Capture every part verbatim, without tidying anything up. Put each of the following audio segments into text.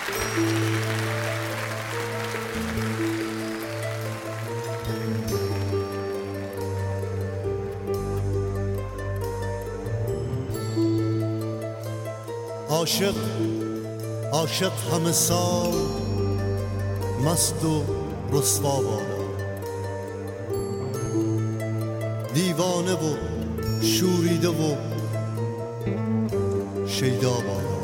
عاشق عاشق همه سال مست و رسوا بادا، دیوانه و شوریده و شیدا بادا.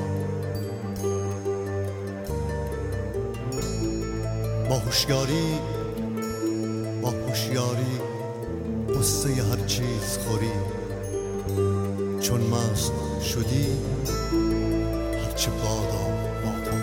با هوشیاری با هوشیاری قصه هر چیز خوری، چون مست شدی هرچه بادا بادا.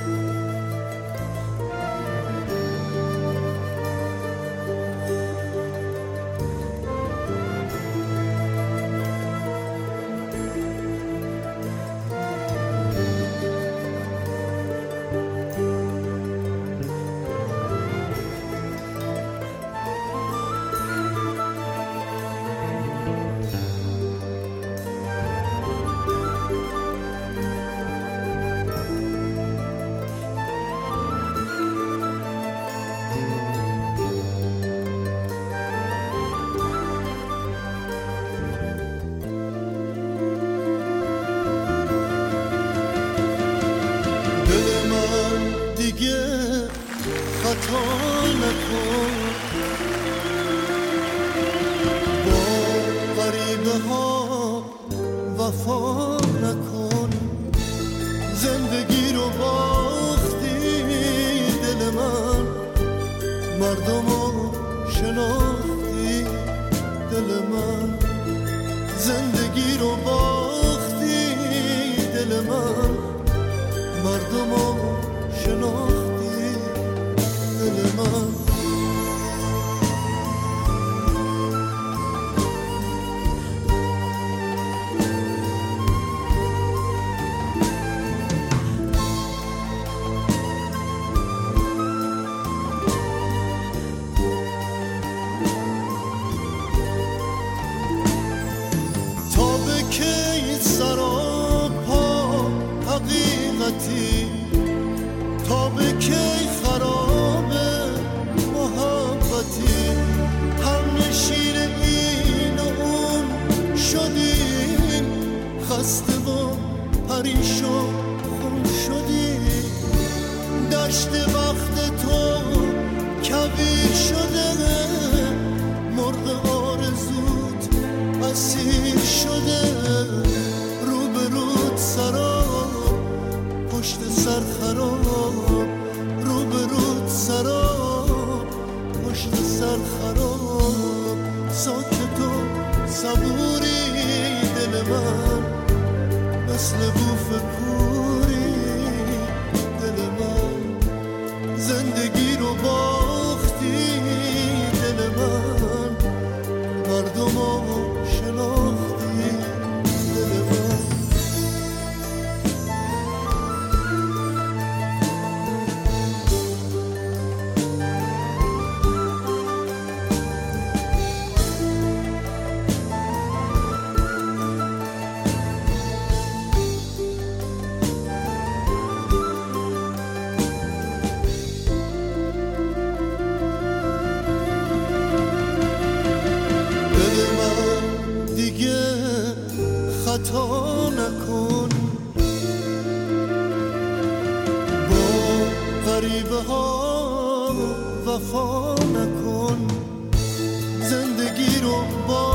دیگه خطا نکن، با غریبه ها وفا نکن. زندگی رو باختی دل من، مردم رو شناختی دل من. زندگی رو باختی دل من، مردم رو شناختی دل من. تا به کی سراپا حقیقتی، تا به کی خراب محبتی. هم نشین این و اون شدیم، خسته و پریشان خون شدیم. دشت وقت تو کویر شده، مرغ آرزوت اسیر شده. رو به رود سراب، پشت سر خراب. رو به رود سراب، پشت سر خراب. ساکت و صبوری دل من، مثل بوف کوری دل من. زندگی رو باختی دل من، مردم رو شناختی دل من. خطا نکن، با غریبه ها وفا نکن. زندگی رو با